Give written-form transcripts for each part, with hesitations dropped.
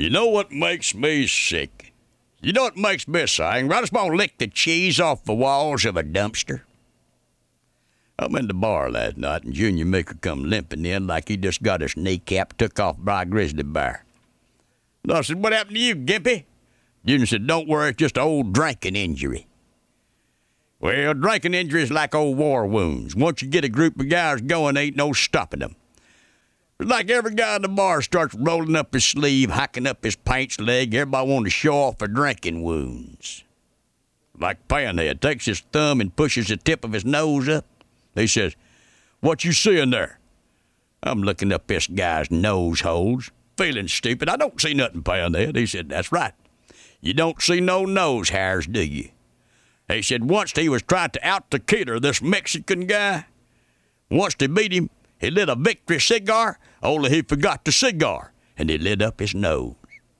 You know what makes me sick? You know what makes me sing? I just want to lick the cheese off the walls of a dumpster. I'm in the bar last night, and Junior Meeker come limping in like he just got his kneecap took off by a grizzly bear. And I said, "What happened to you, Gimpy?" Junior said, "Don't worry, it's just an old drinking injury." Well, drinking injuries like old war wounds. Once you get a group of guys going, ain't no stopping them. It's like every guy in the bar starts rolling up his sleeve, hacking up his pants leg. Everybody wants to show off their drinking wounds. Like Panhead takes his thumb and pushes the tip of his nose up. He says, "What you seeing there?" I'm looking up this guy's nose holes, feeling stupid. "I don't see nothing, Panhead." He said, "That's right. You don't see no nose hairs, do you?" He said, "Once he was trying to out-tequila this Mexican guy. Once they beat him, he lit a victory cigar, only he forgot the cigar, and he lit up his nose."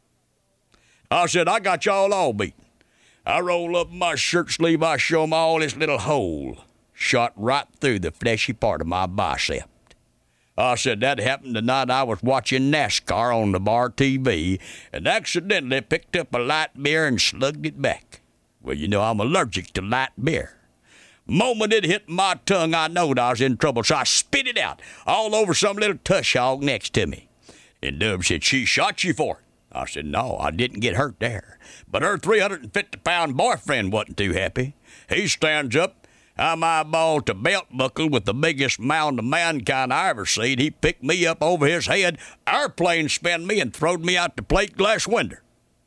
I said, "I got y'all all beat." I roll up my shirt sleeve, I show 'em all this little hole, shot right through the fleshy part of my bicep. I said, "That happened the night I was watching NASCAR on the bar TV, and accidentally picked up a light beer and slugged it back. Well, you know I'm allergic to light beer. Moment it hit my tongue, I knowed I was in trouble, so I spit it out all over some little tush hog next to me. And Dub said, "She shot you for it." I said, "No, I didn't get hurt there." But her 350-pound boyfriend wasn't too happy. He stands up. I'm eyeballed to belt buckle with the biggest mound of mankind I ever seen. He picked me up over his head, airplane spun me, and throwed me out the plate glass window.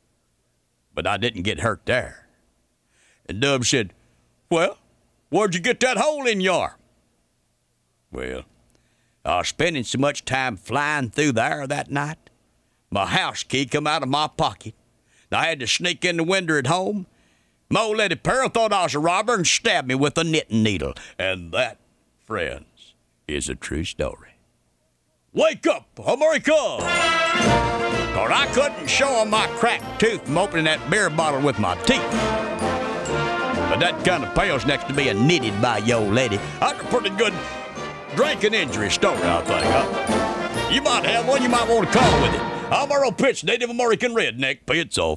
But I didn't get hurt there. And Dub said, "Well, where'd you get that hole in your?" Well, I was spending so much time flying through the air that night, my house key come out of my pocket. I had to sneak in the window at home. My old lady Pearl thought I was a robber and stabbed me with a knitting needle. And that, friends, is a true story. Wake up, America! Or I couldn't show 'em my cracked tooth from opening that beer bottle with my teeth. But that kind of pales next to being knitted by your old lady. That's a pretty good drinking injury story, I think. Huh? You might have one you might want to call with it. I'm Earl Pitts, Native American redneck. Pay it's off.